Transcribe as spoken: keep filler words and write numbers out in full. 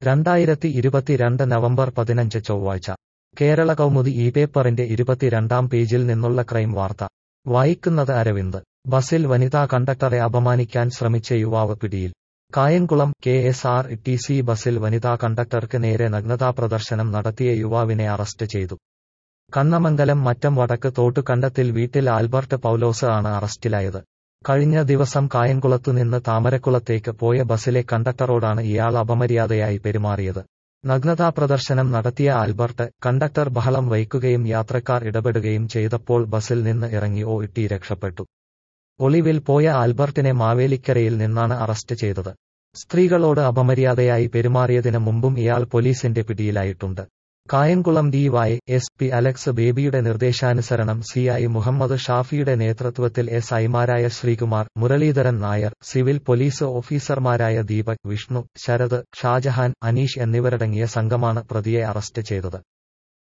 രണ്ടായിരത്തി ഇരുപത്തിരണ്ട് നവംബർ പതിനഞ്ച് ചൊവ്വാഴ്ച കേരള കൗമുദി ഈ പേപ്പറിന്റെ ഇരുപത്തിരണ്ടാം പേജിൽ നിന്നുള്ള ക്രൈം വാർത്ത വായിക്കുന്നത് അരവിന്ദ്. ബസിൽ വനിതാ കണ്ടക്ടറെ അപമാനിക്കാൻ ശ്രമിച്ച യുവാവ് പിടിയിൽ. Kayamkulam K S R T C ബസിൽ വനിതാ കണ്ടക്ടർക്ക് നേരെ നഗ്നതാ പ്രദർശനം നടത്തിയ യുവാവിനെ അറസ്റ്റ് ചെയ്തു. കണ്ണമംഗലം മറ്റം വടക്ക് തോട്ടുകണ്ടത്തിൽ വീട്ടിൽ ആൽബർട്ട് പൗലോസ് ആണ് അറസ്റ്റിലായത്. കഴിഞ്ഞ ദിവസം കായംകുളത്തുനിന്ന് താമരക്കുളത്തേക്ക് പോയ ബസിലെ കണ്ടക്ടറോടാണ് ഇയാൾ അപമര്യാദയായി പെരുമാറിയത്. നഗ്നതാ പ്രദർശനം നടത്തിയ ആൽബർട്ട് കണ്ടക്ടർ ബഹളം വയ്ക്കുകയും യാത്രക്കാർ ഇടപെടുകയും ചെയ്തപ്പോൾ ബസിൽ നിന്ന് ഇറങ്ങി ഓടി രക്ഷപ്പെട്ടു. ഒളിവിൽ പോയ ആൽബർട്ടിനെ മാവേലിക്കരയിൽ നിന്നാണ് അറസ്റ്റ് ചെയ്തത്. സ്ത്രീകളോട് അപമര്യാദയായി പെരുമാറിയതിന് മുമ്പും ഇയാൾ പോലീസിന്റെ പിടിയിലായിട്ടുണ്ട്. Kayamkulam D Y S P Alex ബേബിയുടെ നിർദ്ദേശാനുസരണം സി ഐ മുഹമ്മദ് ഷാഫിയുടെ നേതൃത്വത്തിൽ എസ് ഐമാരായ ശ്രീകുമാർ, മുരളീധരൻ നായർ, സിവിൽ പോലീസ് ഓഫീസർമാരായ ദീപക്, വിഷ്ണു, ശരത്, ഷാജഹാൻ, അനീഷ് എന്നിവരടങ്ങിയ സംഘമാണ് പ്രതിയെ അറസ്റ്റ് ചെയ്തത്.